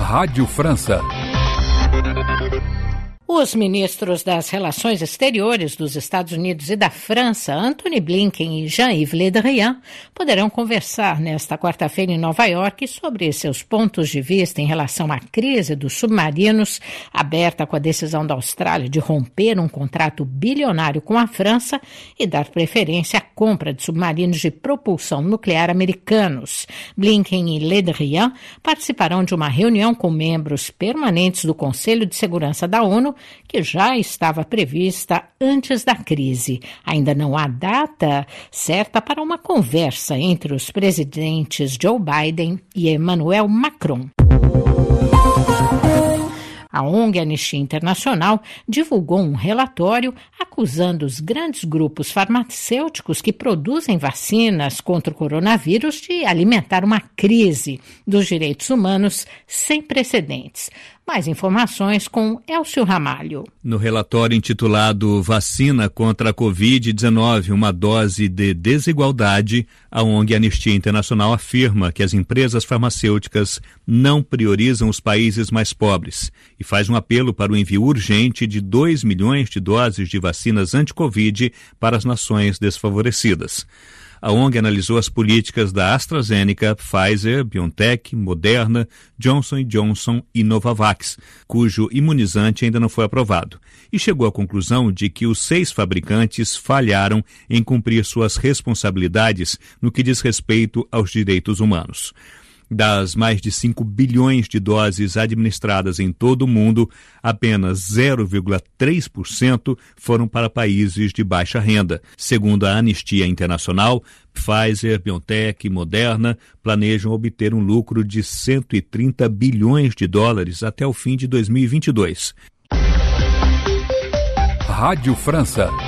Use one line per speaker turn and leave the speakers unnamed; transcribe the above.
Rádio França.
Os ministros das Relações Exteriores dos Estados Unidos e da França, Antony Blinken e Jean-Yves Le Drian, poderão conversar nesta quarta-feira em Nova York sobre seus pontos de vista em relação à crise dos submarinos, aberta com a decisão da Austrália de romper um contrato bilionário com a França e dar preferência à compra de submarinos de propulsão nuclear americanos. Blinken e Le Drian participarão de uma reunião com membros permanentes do Conselho de Segurança da ONU, que já estava prevista antes da crise. Ainda não há data certa para uma conversa entre os presidentes Joe Biden e Emmanuel Macron. A ONG Anistia Internacional divulgou um relatório acusando os grandes grupos farmacêuticos que produzem vacinas contra o coronavírus de alimentar uma crise dos direitos humanos sem precedentes. Mais informações com Elcio Ramalho.
No relatório intitulado Vacina contra a Covid-19, uma dose de desigualdade, a ONG Anistia Internacional afirma que as empresas farmacêuticas não priorizam os países mais pobres e faz um apelo para o envio urgente de 2 milhões de doses de vacinas anti-Covid para as nações desfavorecidas. A ONG analisou as políticas da AstraZeneca, Pfizer, BioNTech, Moderna, Johnson & Johnson e Novavax, cujo imunizante ainda não foi aprovado, e chegou à conclusão de que os 6 fabricantes falharam em cumprir suas responsabilidades no que diz respeito aos direitos humanos. Das mais de 5 bilhões de doses administradas em todo o mundo, apenas 0,3% foram para países de baixa renda. Segundo a Anistia Internacional, Pfizer, BioNTech e Moderna planejam obter um lucro de 130 bilhões de dólares até o fim de 2022.
Rádio França.